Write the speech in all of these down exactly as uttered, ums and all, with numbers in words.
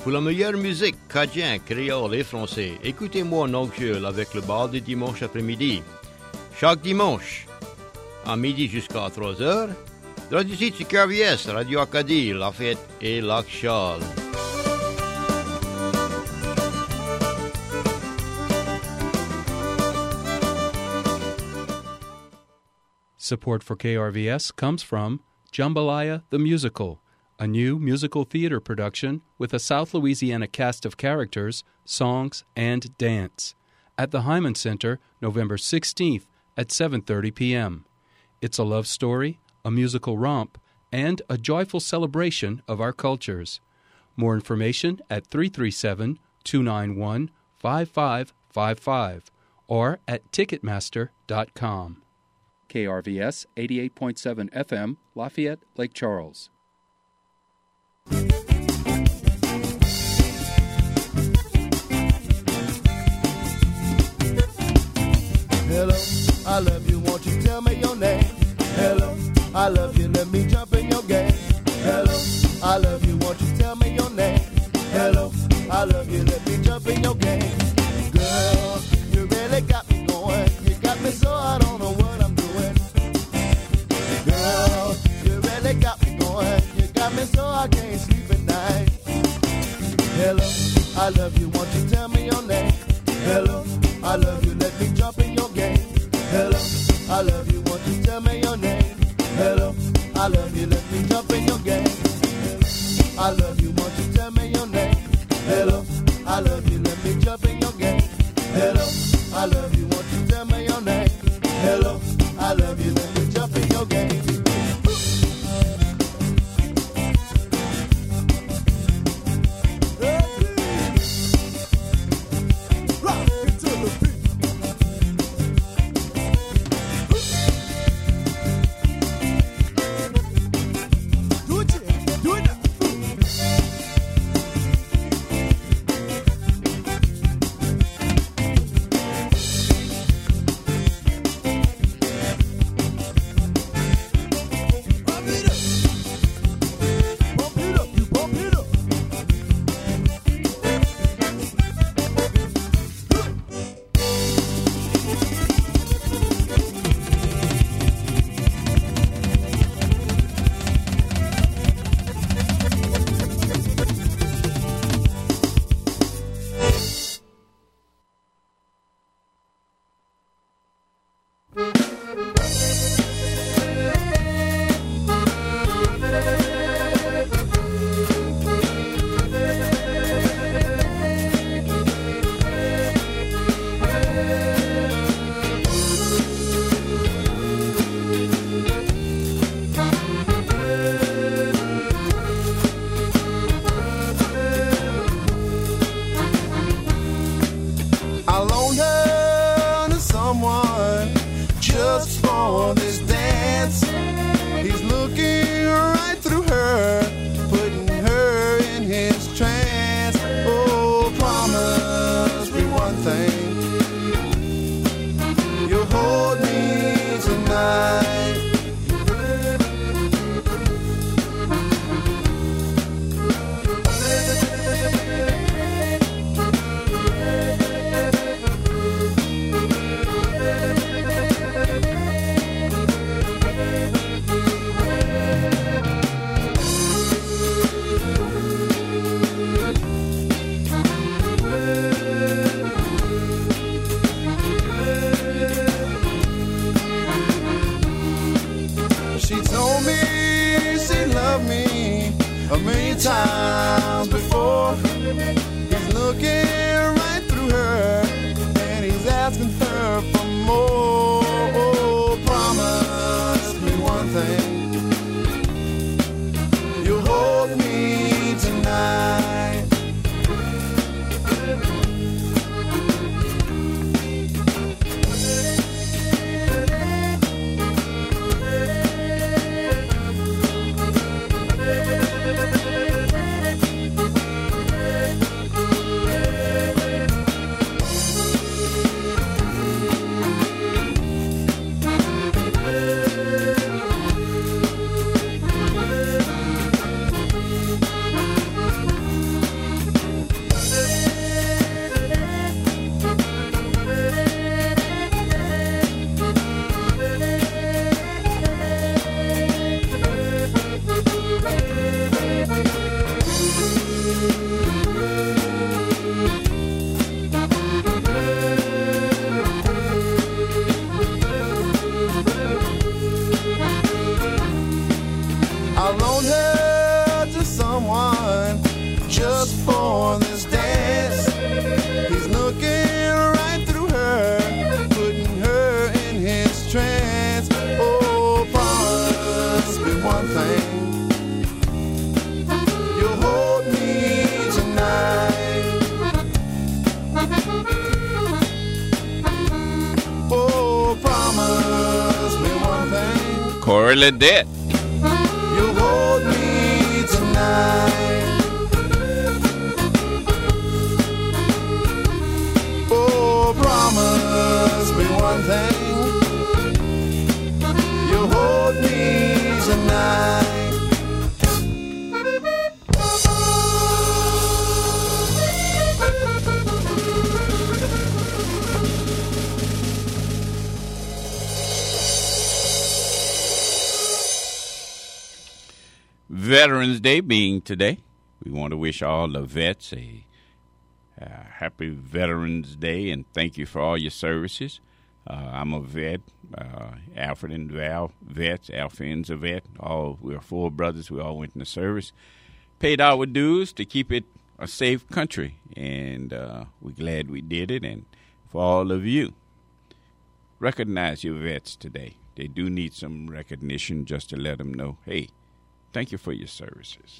Pour la meilleure musique, cadien, créole et français, écoutez-moi en Nocturne avec le bar du dimanche après-midi. Chaque dimanche, à midi jusqu'à trois heures, Radio Site sur K R V S, Radio Acadie, Lafayette et Lac-Charles. Support for K R V S comes from Jambalaya the Musical, a new musical theater production with a South Louisiana cast of characters, songs, and dance, at the Hyman Center, November sixteenth at seven thirty p.m. It's a love story, a musical romp, and a joyful celebration of our cultures. More information at three three seven, two nine one, five five five five or at ticketmaster dot com. K R V S eighty-eight point seven F M, Lafayette, Lake Charles. Hello, I love you, won't you tell me your name? Hello, I love you, let me jump in your game. Hello, I love you, won't you tell me your name? Hello, I love you, let me jump in your game. Girl, you really got me going. You got me so I don't know what I'm doing. Girl, you really got me going. You got me so I can't sleep at night. Hello, I love you, won't you tell me your name? Hello, I love you, let me jump in your game. Hello, I love you, won't you tell me your name? Hello, I love you, let me jump in your game. I love you, won't you tell me your name? Hello, I love you, let me jump in your game. Hello, I love you, won't you tell me your name? Hello, I love you, let me jump in your game. Corey Ledette. You hold me tonight. Oh, promise me one thing. You hold me tonight. Veterans Day being today, we want to wish all the vets a uh, happy Veterans Day and thank you for all your services. Uh, I'm a vet. Uh, Alfred and Val vets. Alphine's a vet. All we're four brothers. We all went in the service, paid our dues to keep it a safe country, and uh, we're glad we did it. And for all of you, recognize your vets today. They do need some recognition just to let them know, hey, thank you for your services.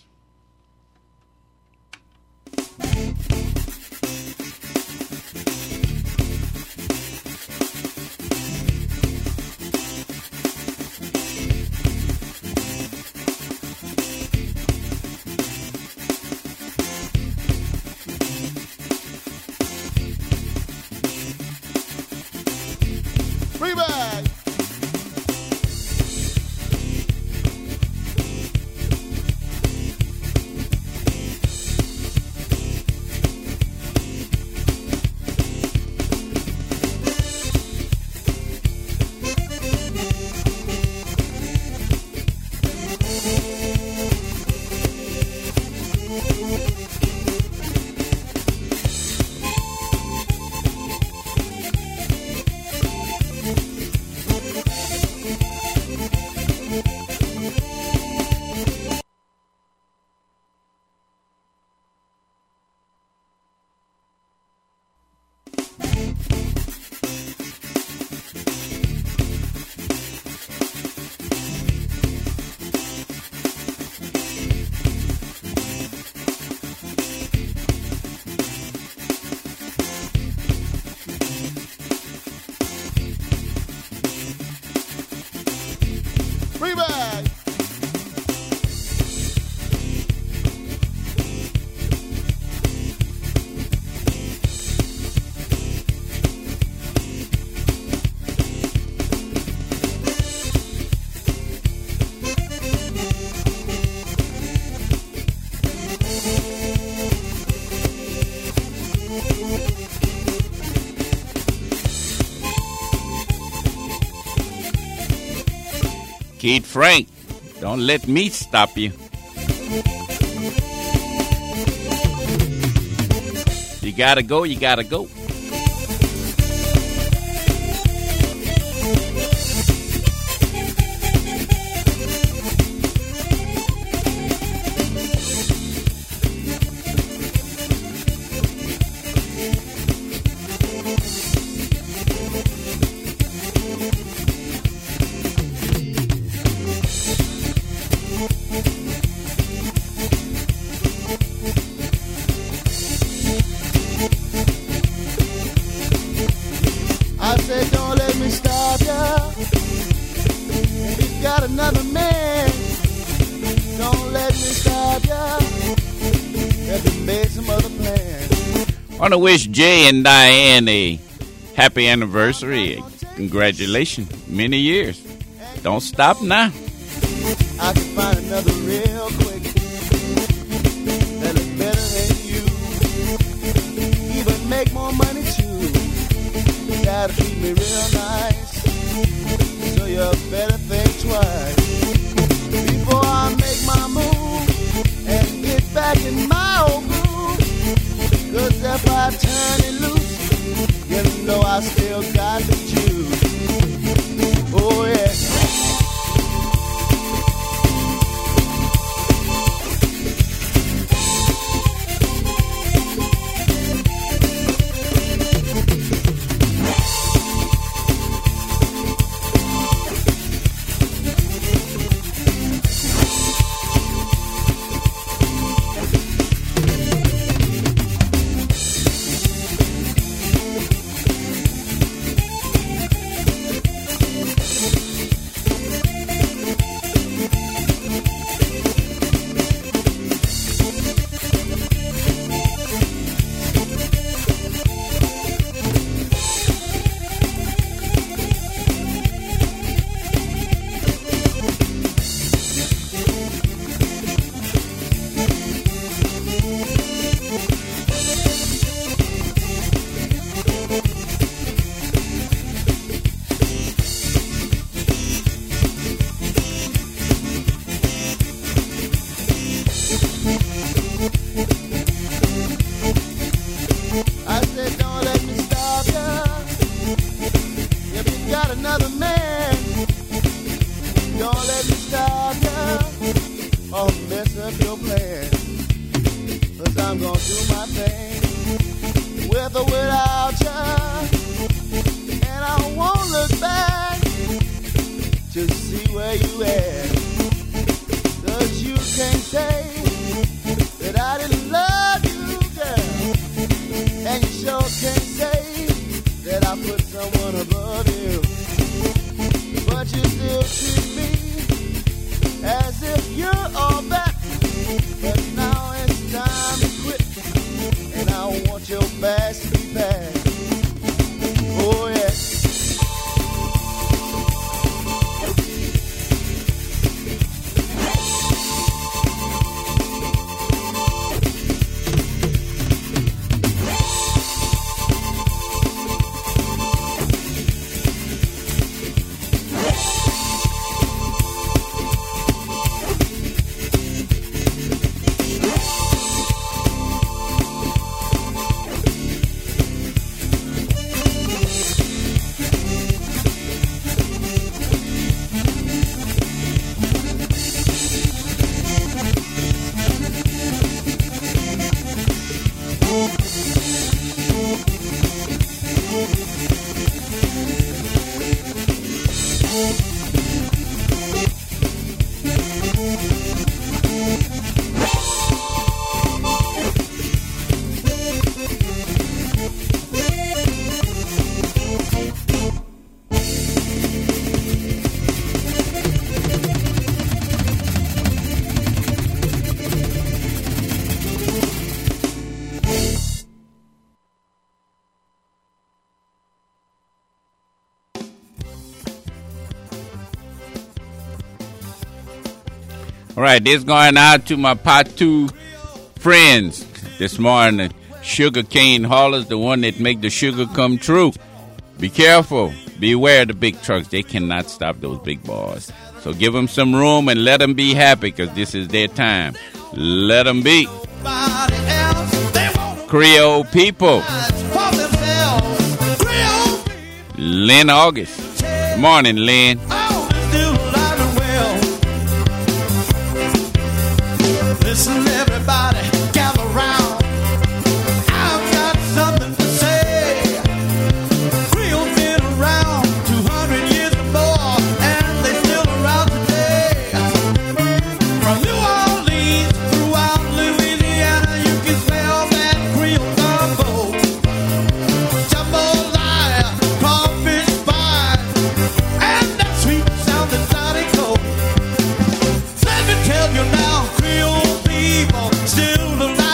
Keith Frank, don't let me stop you. You gotta go, you gotta go. I want to wish Jay and Diane a happy anniversary. Congratulations. Many years. Don't stop now. I can find another real quick that is better than you. Even make more money too. You gotta treat me real nice, so you better think twice before I make my move and get back in my old groove. Cause if I turn it loose, you know I still got the juice. Oh yeah. Don't let me stop you or mess up your plan. Cause I'm gonna do my thing with or without you. And I won't look back to see where you at. Cause you can't say that I didn't love you, girl. And you sure can't say that I put someone above you. But you still treat me as if you're all that. But now it's time to quit, and I want your back to be back. Oh yeah. All right, this going out to my Patu friends this morning. Sugar cane haulers, the one that make the sugar come true. Be careful. Beware of the big trucks. They cannot stop those big boys. So give them some room and let them be happy because this is their time. Let them be. Creole people. Lynn August. Good morning, Lynn. Listen, everybody, gather round. I've got something to say. Creole's been around two hundred years or more, and they're still around today. From New Orleans throughout Louisiana, you can smell that Creole gumbo. Jambalaya, crawfish pie, and that sweet sounding Johnny Coke. Let me tell you now, Creole people still alive.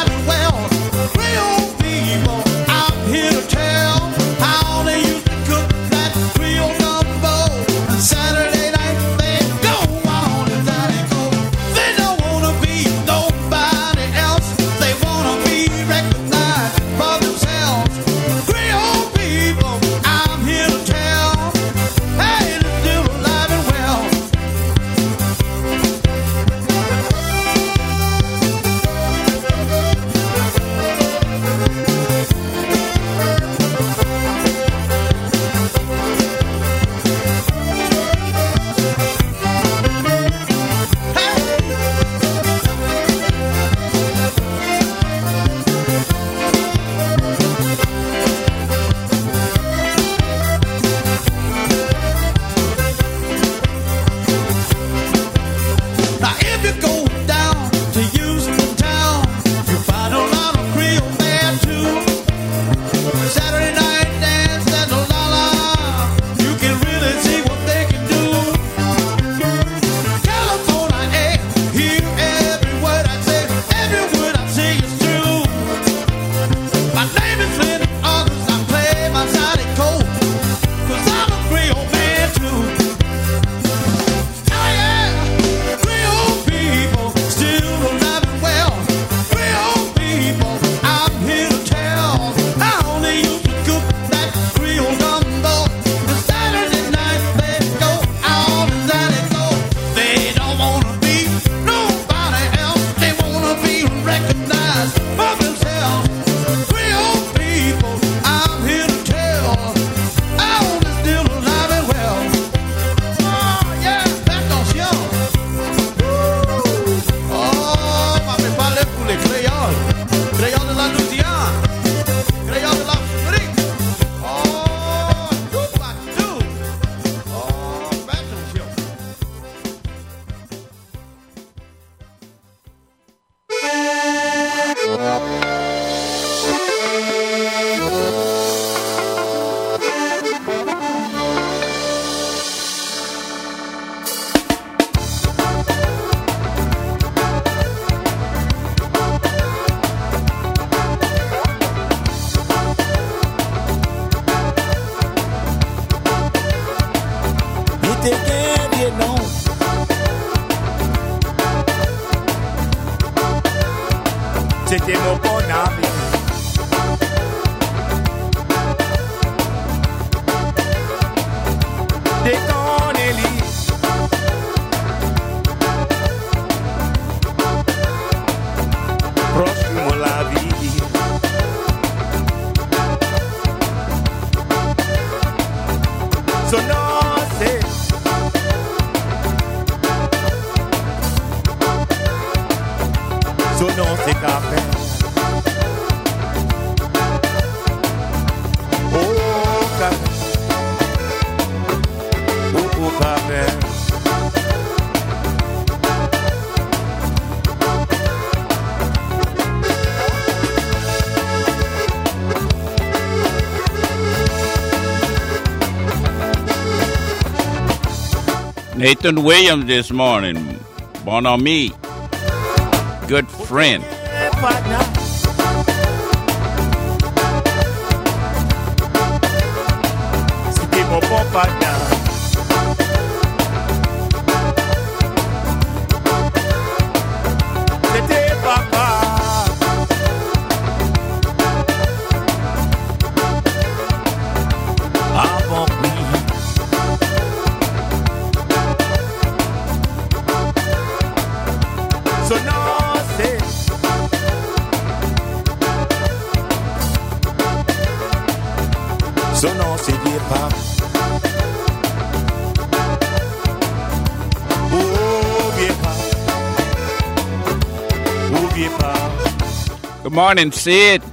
te guerrier non. C'était mon bon ami. Dès qu'on est libre, proche de la vie. So non c'est So non c'est qu'à faire. Oh qu'à Oh oh qu'à faire. Nathan Williams this morning, bon ami, good friend. C'était mon bon partner. C'était papa. Avant oui. So non c'est So non c'est vieux pas. Oh vieux pas. Oh vieux pas. Good morning, Sid.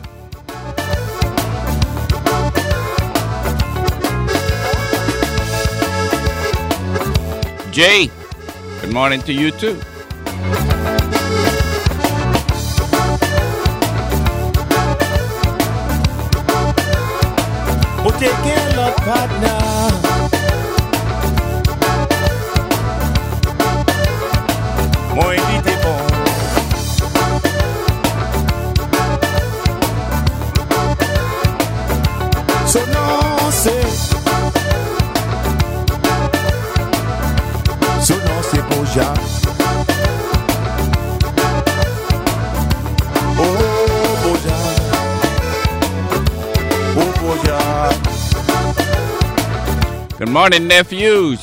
Jay, good morning to you too. Oh taking love partner. Moi il était bon. So non c'est So non c'est beau Jacques. Oh beau Jacques. Oh beau Jacques. Good morning, nephews.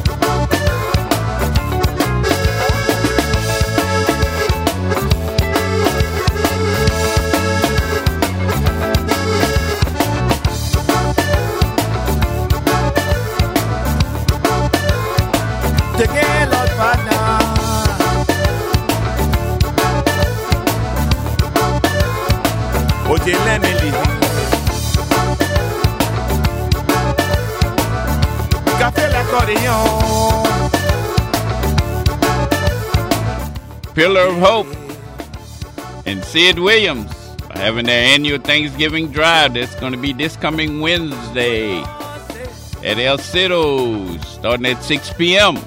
Together partner. Oh tu l'aimes Café l'accordéon. Pillar of Hope and Sid Williams are having their annual Thanksgiving drive. That's going to be this coming Wednesday at El Cido, starting at six p.m.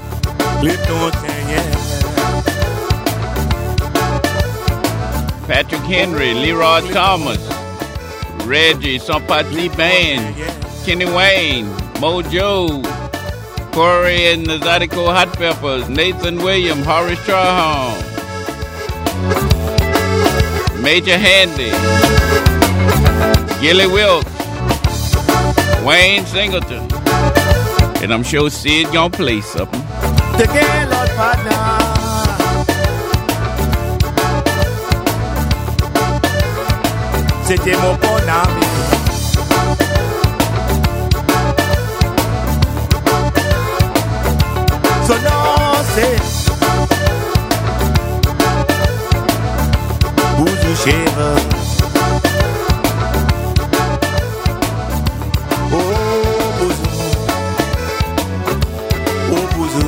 Patrick Henry, Leroy Thomas, Reggie, Sampatli Band, Kenny Wayne, Mojo, Corey and the Zydeco Hot Peppers, Nathan Williams, Horace Charham, Major Handy, Gilly Wilkes, Wayne Singleton, and I'm sure Sid gonna play something. Together partner. C'était mon bon ami. So non c'est Bouzou chèvre. Oh bouzou. Oh bouzou.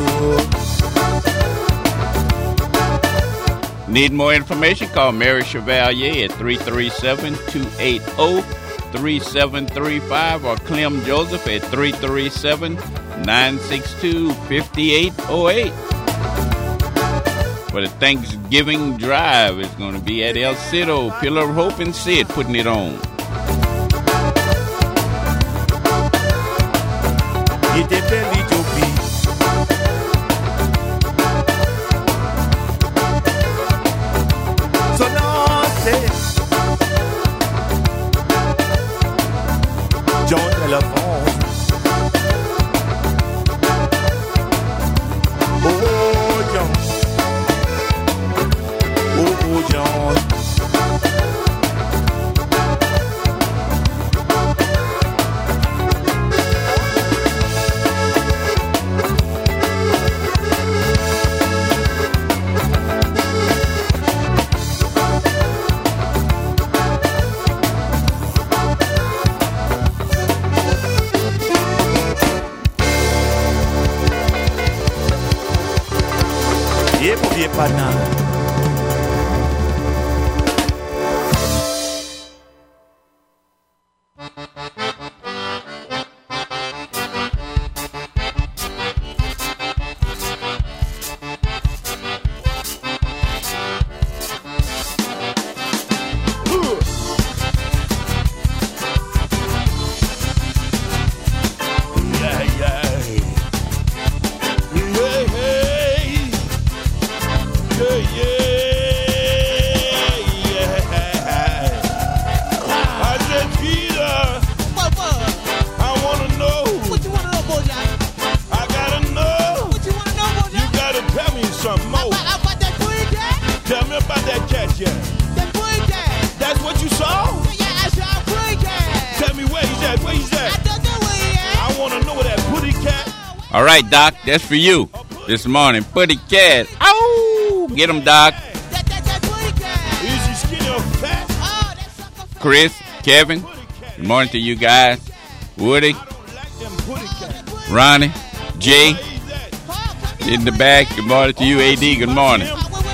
Need more information? Call Mary Chevalier at three three seven, two eight zero, three seven three five or Clem Joseph at three three seven, nine six two, five eight zero eight. For the Thanksgiving drive, it's going to be at El Cido. Pillar of Hope and Sid putting it on. Il était belle Éthiopie. Yeah, mon vieux pana. All right, Doc, that's for you this morning. Putty cat. Ow! Get him, Doc. Chris, Kevin, good morning to you guys. Woody, Ronnie, Jay, in the back, good morning to you. A D, good morning.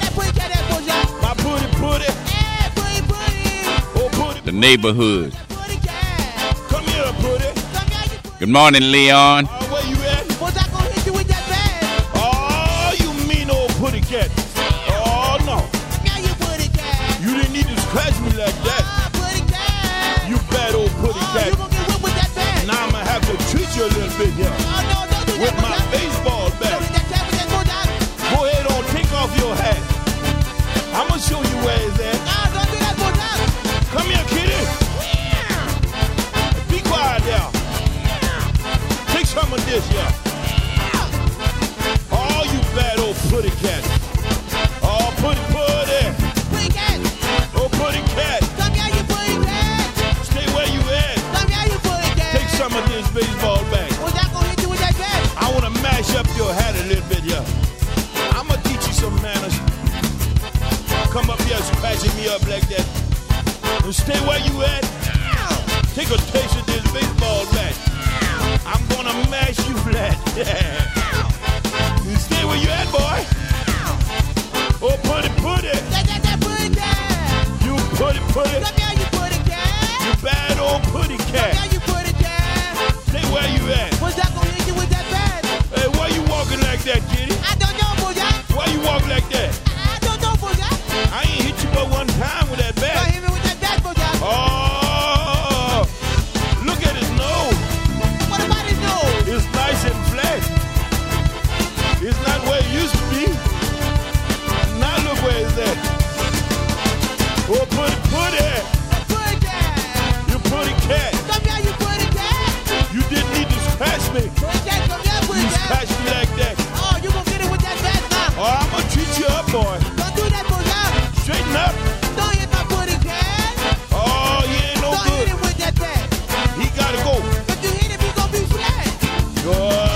The neighborhood. Good morning, Leon. Oh no! You didn't need to scratch me like that. You bad old putty cat. Now I'ma have to treat you a little bit here with my baseball bat. Go ahead on, take off your hat. I'ma show you where it's at. Come here, kitty. Be quiet there. Take some of this here. Oh, you bad old putty cat. Oh, putty putty. Putty cat. Oh, putty cat. Come here, you putty cat. Stay where you at. Come here, you putty cat. Take some of this baseball bat. What's that gonna hit you with that bat? I wanna mash up your hat a little bit here. I'ma teach you some manners. Come up here scratching me up like that. And stay where you at. Take a taste of this baseball bat. I'm gonna mash you flat. Yeah. You stay where you at, boy. Oh, putty, putty. You putty, putty. You bad old putty cat. Stay where you at. What's that gonna hit you with that bat? Hey, why you walking like that, kitty? I don't know, boya. Why you walk like that? I don't know, boya. I ain't hit you but one time with that bat. Don't hit me with that bat, boya. Oh, look at his nose. What about his nose? It's nice and flat. It's not where it used to be. Now look where it's at. Oh, putty, putty. Putty cat. You putty cat. Come here, you putty cat. You didn't need to scratch me. Putty cat, come here, putty cat. You scratched me like that. Oh, you gonna get it with that bat now. Oh, I'm gonna treat you up, boy. Don't do that, boy. Straighten up. Don't hit my putty cat. Oh, he ain't no Don't good. Don't hit him with that bat. He gotta go. If you hit him, he gonna be flat. Good.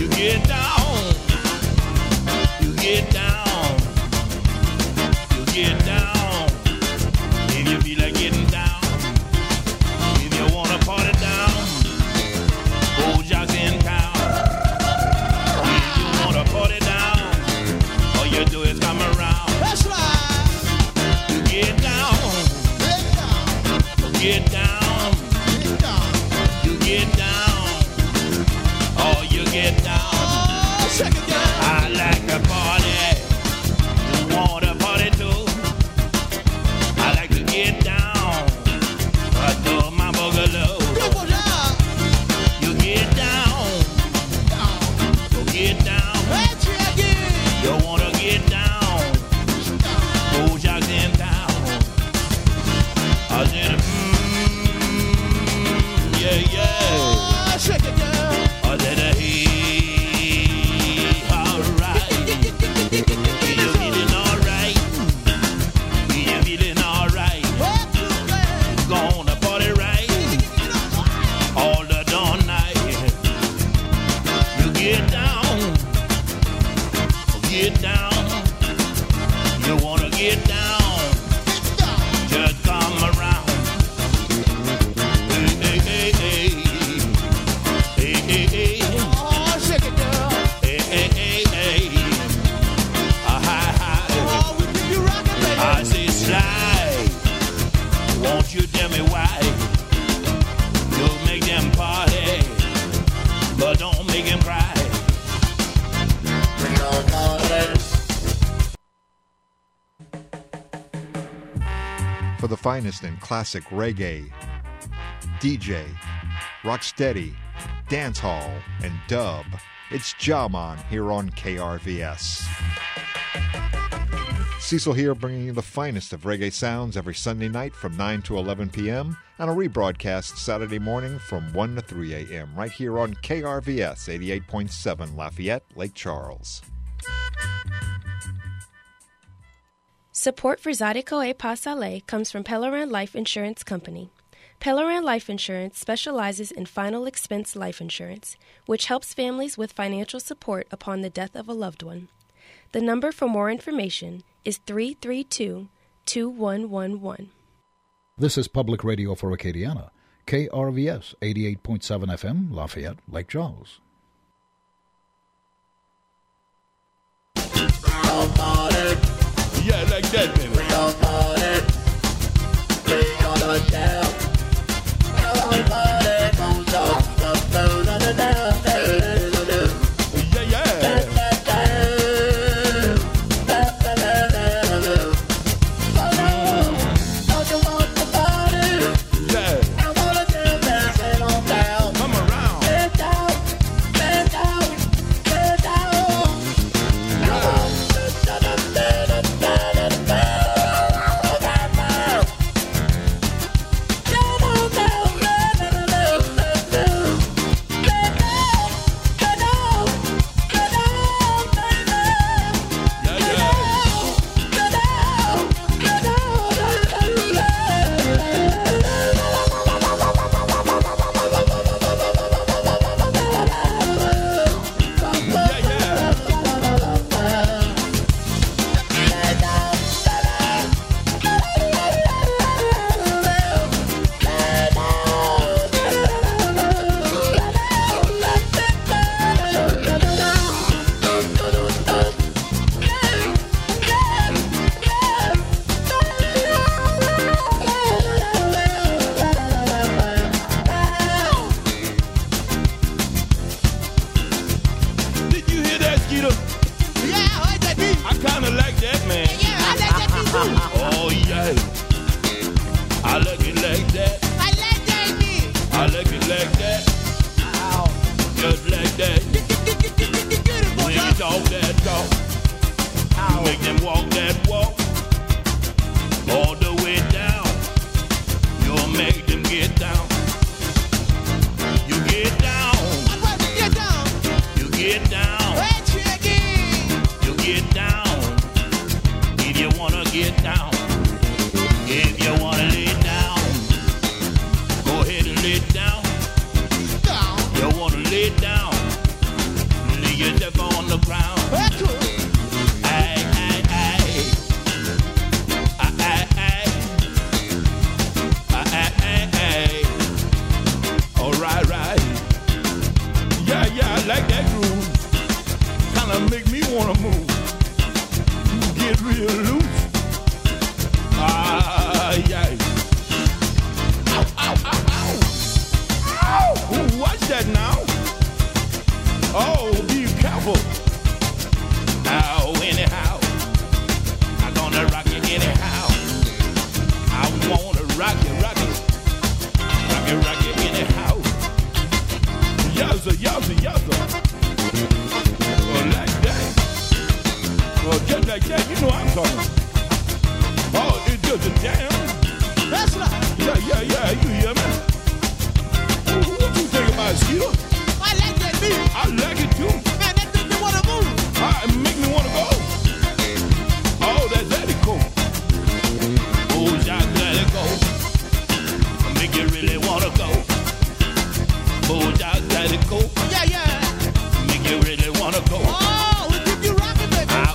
Get get down, you wanna get down, just come around. Hey, hey, hey, hey, hey, hey, hey. Oh, shake it, girl. Hey, hey, hey, hey. Ah, hi, hi. Oh, we keep you rocking, baby. I say slide. Won't you tell me why? You make them party, but don't make them cry. For the finest in classic reggae, D J, rocksteady, dancehall, and dub, it's Jaman here on K R V S. Cecil here bringing you the finest of reggae sounds every Sunday night from nine to eleven p.m. and a rebroadcast Saturday morning from one to three a.m. right here on K R V S eighty-eight point seven Lafayette, Lake Charles. Support for Zydeco et Pas Salé comes from Pellerin Life Insurance Company. Pellerin Life Insurance specializes in final expense life insurance, which helps families with financial support upon the death of a loved one. The number for more information is three three two, two one one one. This is Public Radio for Acadiana, K R V S eighty-eight point seven F M, Lafayette, Lake Charles. Yeah, like that, baby. We gon' party. We gonna jam. We gon' party. Gon' talk the food on the down. Yeah, yeah. Don't you want the party? Yeah. I wanna jam, dance, and on down. Come around. Bend down, bend down, bend down. Come on. Yeah, yeah. Make you really wanna go. Oh, we keep you rocking, baby. I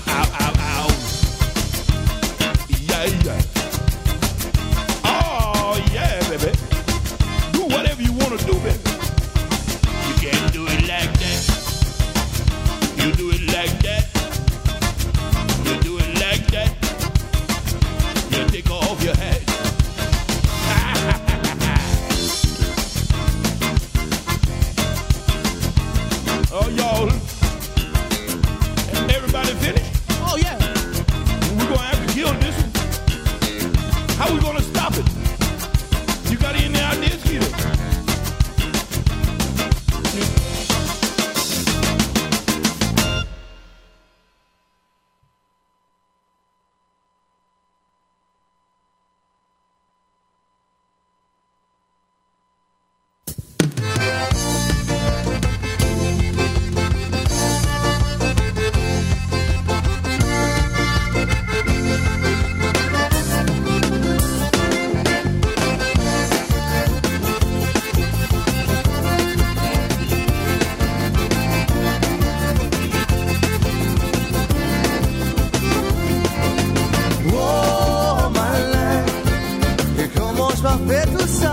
je m'en fais tout ça?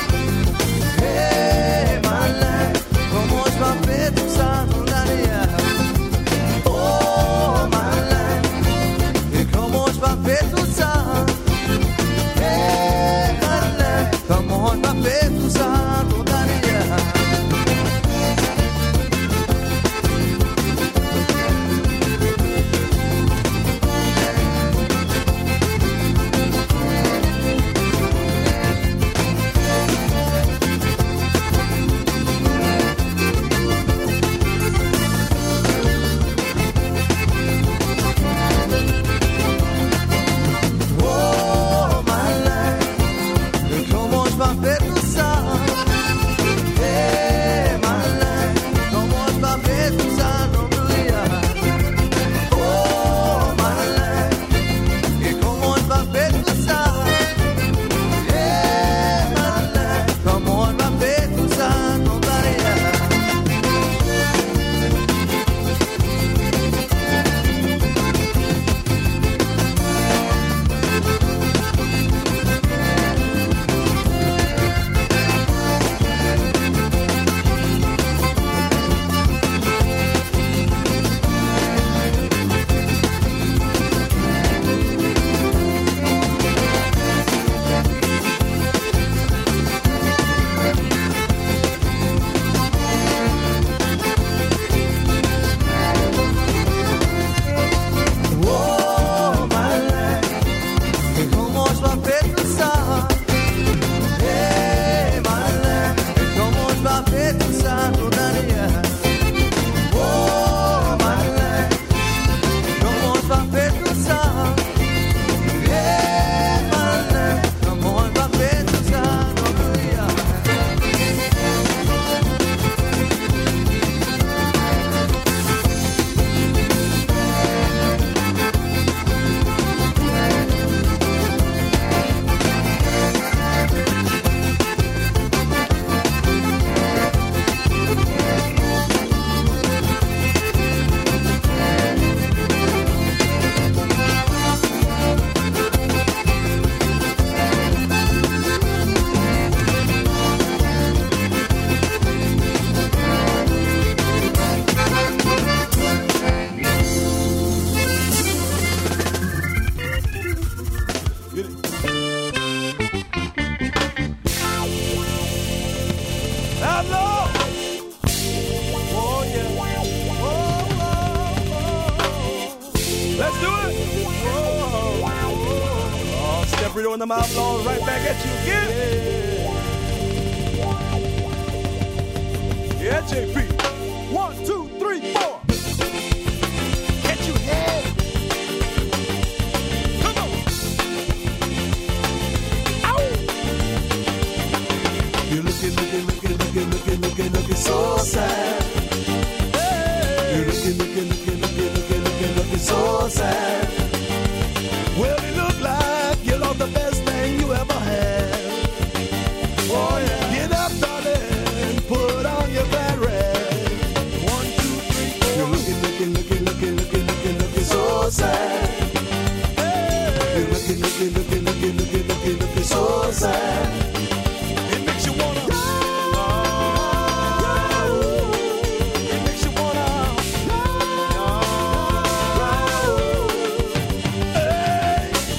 Hey, malin, comment je m'en fais tout ça? Ton derrière. Oh, malin, et comment je m'en fais tout ça? Hey, malin, comment je m'en fais tout ça? Ton derrière. In the mouth, blows right back at you again. Yeah, yeah J P. One, two, three, four. Get you head. Come on. Ow. You're looking, looking, looking, looking, looking, looking, looking so sad. Hey. You're looking, looking, looking, looking, looking, looking, looking so sad. Well, it look like you lost the best thing you ever had. Oh yeah. Get up, darling, put on your bad red. One, two, three, four. You're looking, looking, looking, looking, looking, looking, looking so sad. Hey. You're looking, looking, looking, looking, looking, looking, looking so sad. It makes you wanna. It makes you wanna. Hey.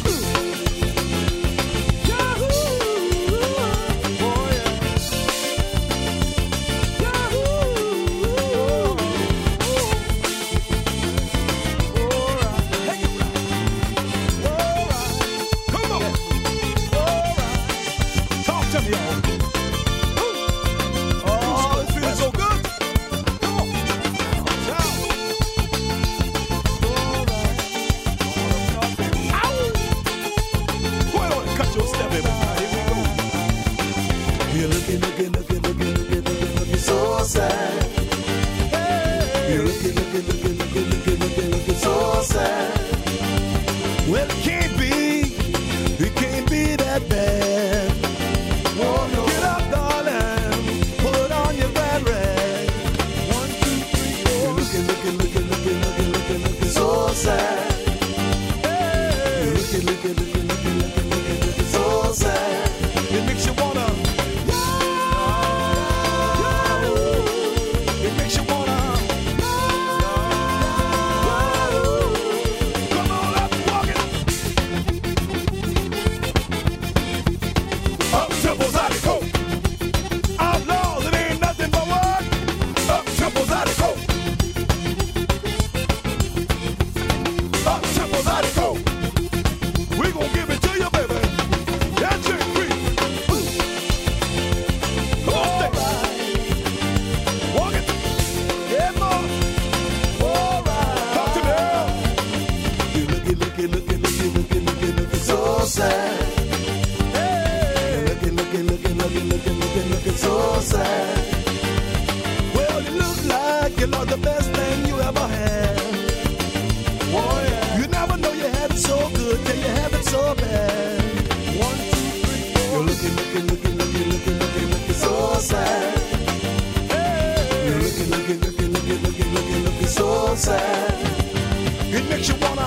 sad. It makes you wanna.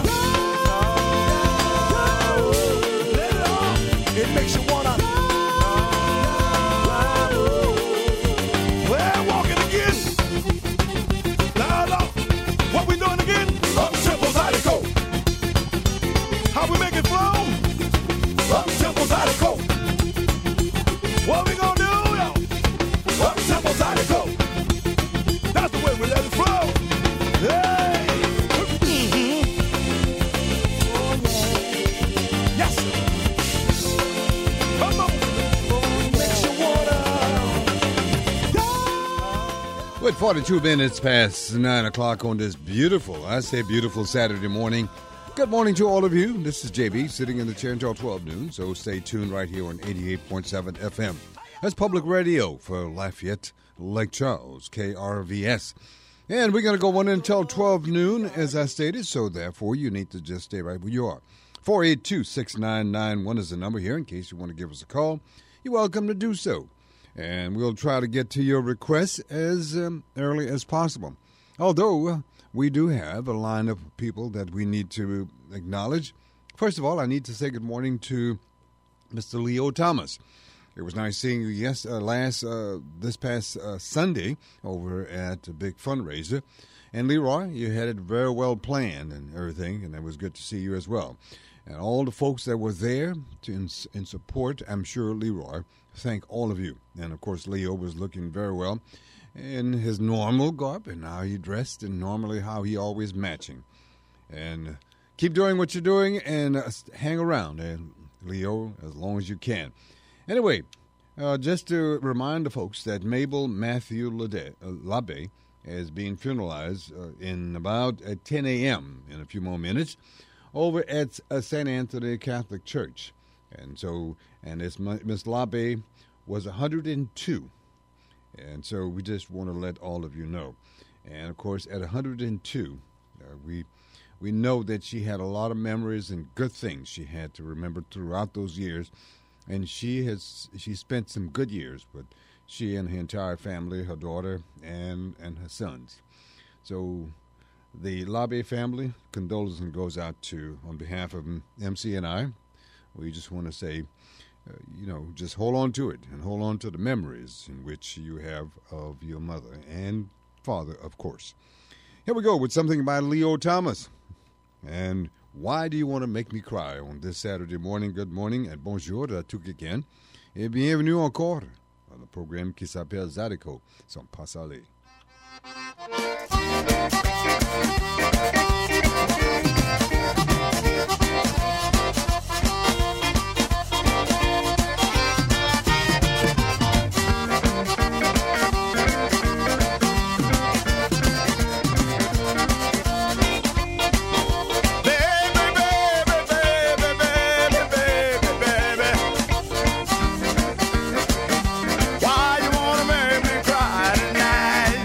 Let it off. It makes you wanna. Well, walking again. Loud up. What we doing again? Up tempo zydeco. How we make it flow? Up tempo zydeco. What we gonna do, yo? Up tempo zydeco. That's the way we let it flow. Hey. Mm-hmm. Oh, yeah. Yes, sir. Come on. Makes you wanna. With forty-two minutes past nine o'clock on this beautiful, I say beautiful Saturday morning. Good morning to all of you. This is J B sitting in the chair until twelve noon, so stay tuned right here on eighty-eight point seven F M. That's public radio for Lafayette, Lake Charles, K R V S. And we're going to go on until twelve noon, as I stated, so therefore you need to just stay right where you are. four eight two, six nine nine one is the number here in case you want to give us a call. You're welcome to do so. And we'll try to get to your requests as um, early as possible. Although uh, we do have a line of people that we need to acknowledge. First of all, I need to say good morning to Mister Leo Thomas. It was nice seeing you yes, uh, last uh, this past uh, Sunday over at the big fundraiser. And Leroy, you had it very well planned and everything, and it was good to see you as well. And all the folks that were there to in, in support, I'm sure Leroy, thank all of you. And, of course, Leo was looking very well in his normal garb and how he dressed and normally how he always matching. And uh, keep doing what you're doing and uh, hang around, uh, Leo, as long as you can. Anyway, uh, just to remind the folks that Mabel Matthew Lade, uh, Labe is being funeralized uh, in about at ten a.m. in a few more minutes over at uh, Saint Anthony Catholic Church. And so, and this Miss Labe was one hundred two. And so we just want to let all of you know. And, of course, at one hundred two, uh, we we know that she had a lot of memories and good things she had to remember throughout those years. And she has she spent some good years with she and her entire family, her daughter, and, and her sons. So the Labe family, condolences goes out to, on behalf of M C and I, we just want to say, uh, you know, just hold on to it and hold on to the memories in which you have of your mother and father, of course. Here we go with something by Leo Thomas. And why do you want to make me cry on this Saturday morning? Good morning and bonjour à tous quelqu'un. Et bienvenue encore dans le programme qui s'appelle Zydeco, sans pas aller. Why you wanna make me cry tonight?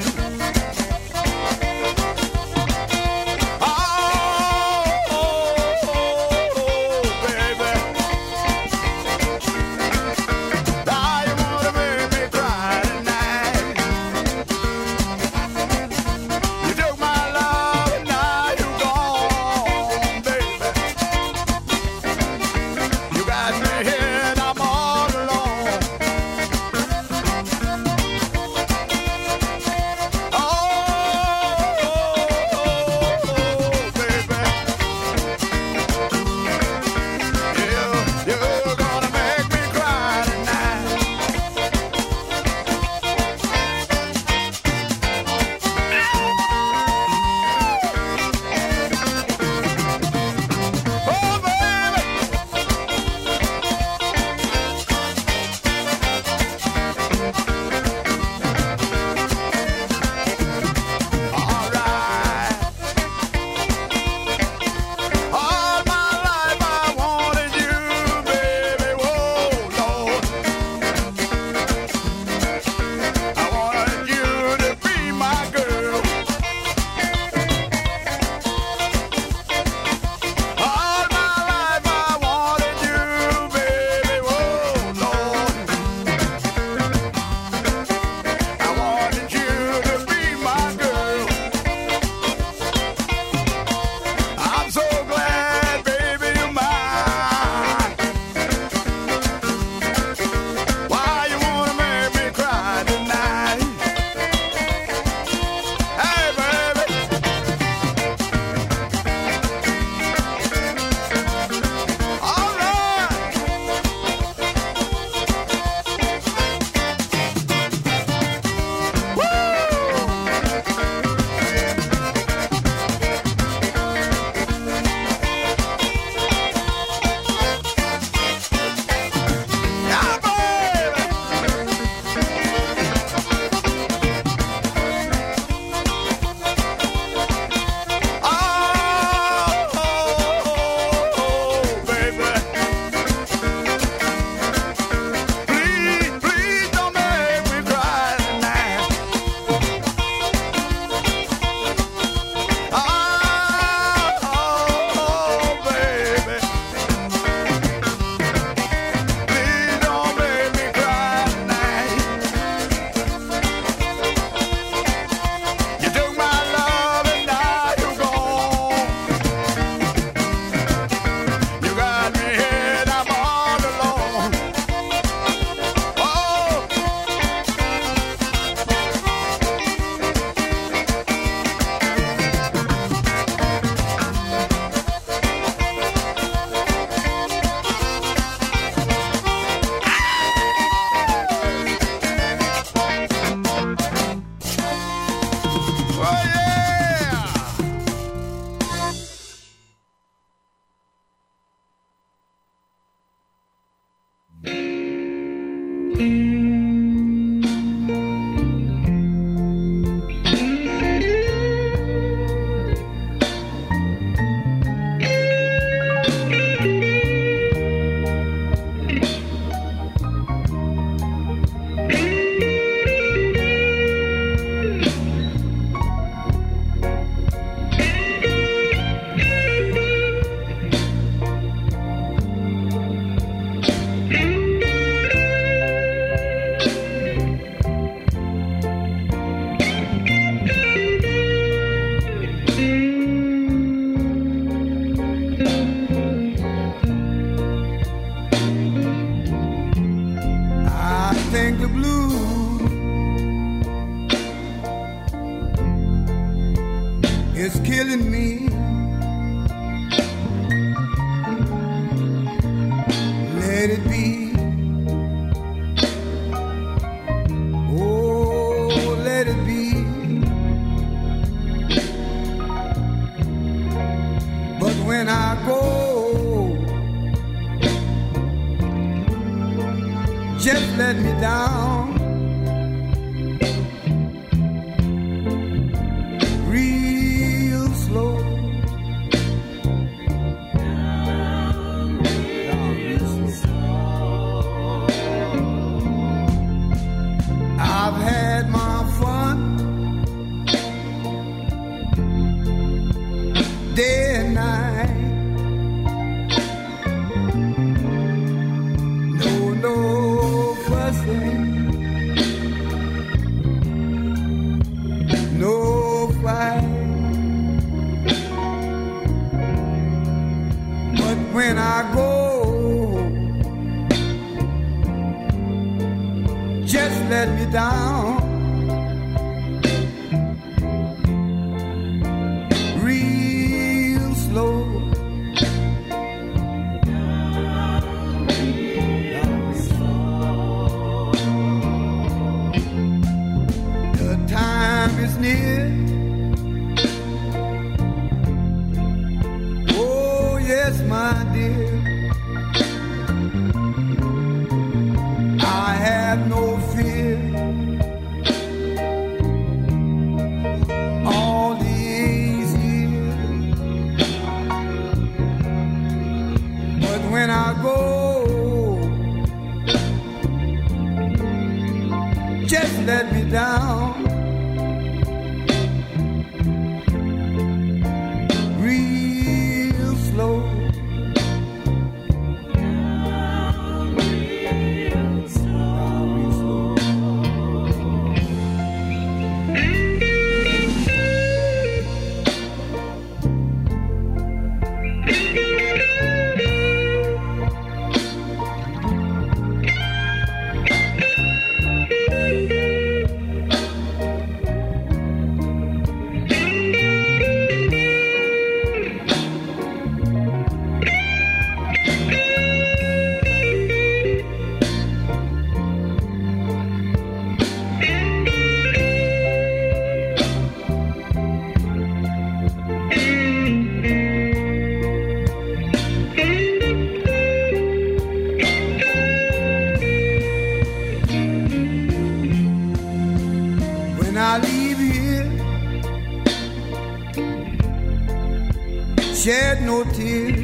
Shed no tears,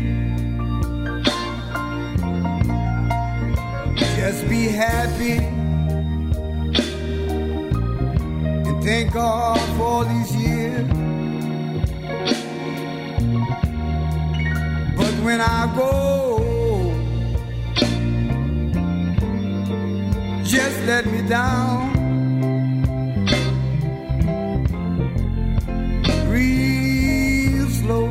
just be happy and thank God for all these years. But when I go, just let me down. Real slow.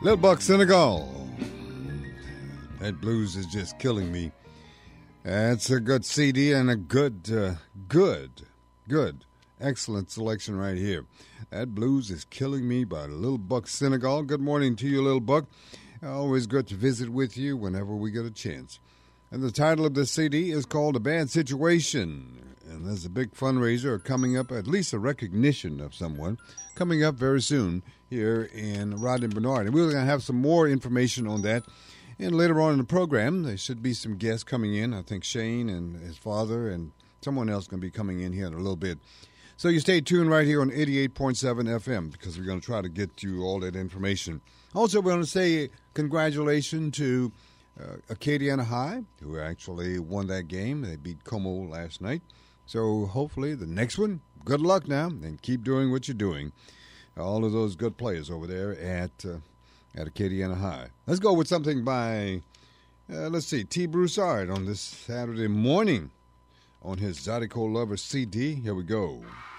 Little Buck Senegal. That blues is just killing me. That's a good C D and a good, uh, good, good, excellent selection right here. That blues is killing me by Little Buck Senegal. Good morning to you, Little Buck. Always good to visit with you whenever we get a chance. And the title of this C D is called A Bad Situation. And there's a big fundraiser coming up, at least a recognition of someone, coming up very soon here in Rodney Bernard. And we're going to have some more information on that. And later on in the program, there should be some guests coming in. I think Shane and his father and someone else going to be coming in here in a little bit. So you stay tuned right here on eighty-eight point seven F M because we're going to try to get you all that information. Also, we're going to say congratulations to uh, Acadiana High, who actually won that game. They beat Como last night. So hopefully the next one, good luck now, and keep doing what you're doing. All of those good players over there at uh, at Acadiana High. Let's go with something by, uh, let's see, T. Broussard on this Saturday morning on his Zydeco Lover C D. Here we go.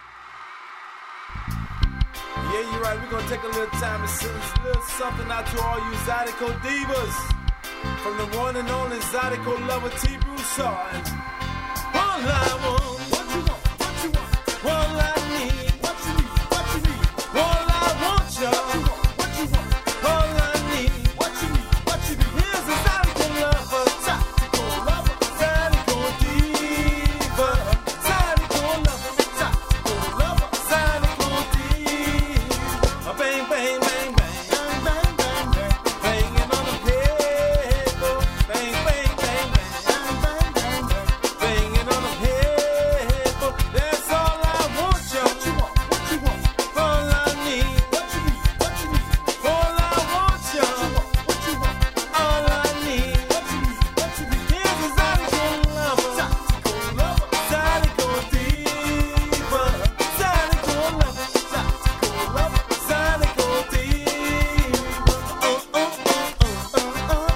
Yeah, you're right. We're going to take a little time and send a little something out to all you Zydeco divas. From the one and only Zydeco Lover T. Broussard. All I want, what you want, what you want, all I need, what you need, what you need, all I want, y'all, what you want, what you want, all I need, what you need, what you need, here's a Zydeco Lover, Zydeco Lover, Zydeco diva, Zydeco Lover, Zydeco Lover, Zydeco diva, bang, bang, bang, bang, bang, bang, bang, bang, banging on the table, bang, bang, bang, bang, bang, bang, bang, bang, banging on the table. That's all I want, y'all. What you want? What you want? All I need. What you need? What you need? All I want, y'all. What you want? All I need. What you need? What you need? Here's a Zydeco Lover, Zydeco Lover, Zydeco diva, Zydeco Lover, Zydeco Lover, Zydeco diva. Oh, oh, oh, oh, oh, oh,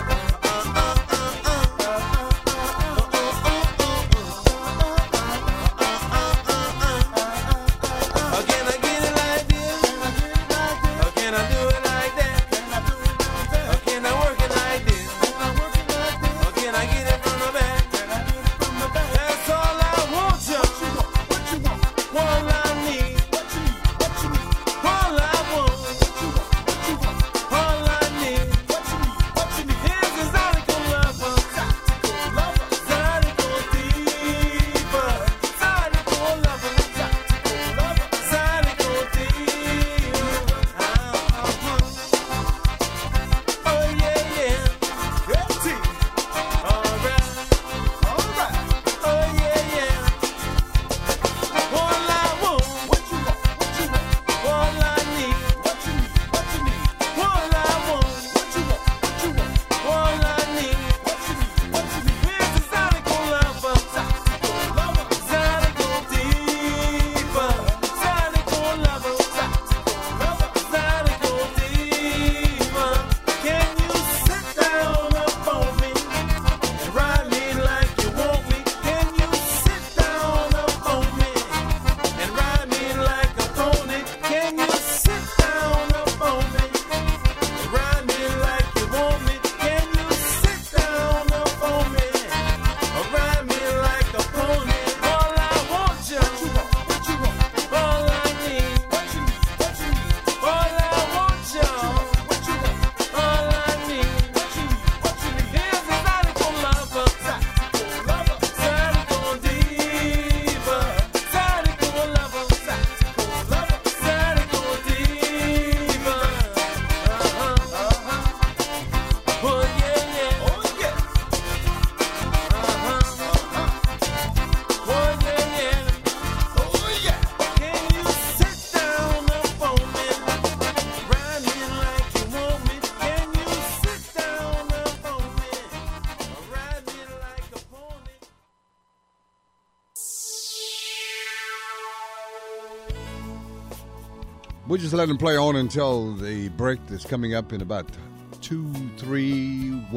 oh, can I get it like this? Or can I do it like that? Or can I work it like this? Or can I get it from the back? That's all I want, y'all. All I need. All I want. All I need. Here's the Zydeco Lover, Zydeco diva, Zydeco Lover, Zydeco diva. Oh yeah, yeah. T. All right, all right. Oh yeah, yeah. All I want, what you want, what you want. All I need, what you need, what you need. All I want, what you want, what you want. All I need, what you need, what you need. Here's the Zydeco Lover, Zydeco Lover, Zydeco diva, Zydeco Lover, Zydeco Lover, Zydeco diva. Can you sit down up on me and ride me like you want me? Can you sit down up on me and ride me like a pony? Can you sit down up on me and ride me like you want me? Can you sit down up on me and ride me like a pony? All I want, y'all. What you want? All I need. What you need? What you need? All I want, y'all. What you want? All I need. What you need? What you need? Here's the Zydeco Lover, Zydeco Lover, Zydeco diva, Zydeco Lover, Zydeco Lover, Zydeco diva. Uh-huh, uh-huh. Oh yeah, yeah. Oh yeah. Uh-huh, uh-huh. Oh yeah, yeah. Oh yeah. Can you sit down up on me, ride me like you want me? Can you sit down up on me, ride me like a pony? We'll just let them play on until the break that's coming up in about two, three, one.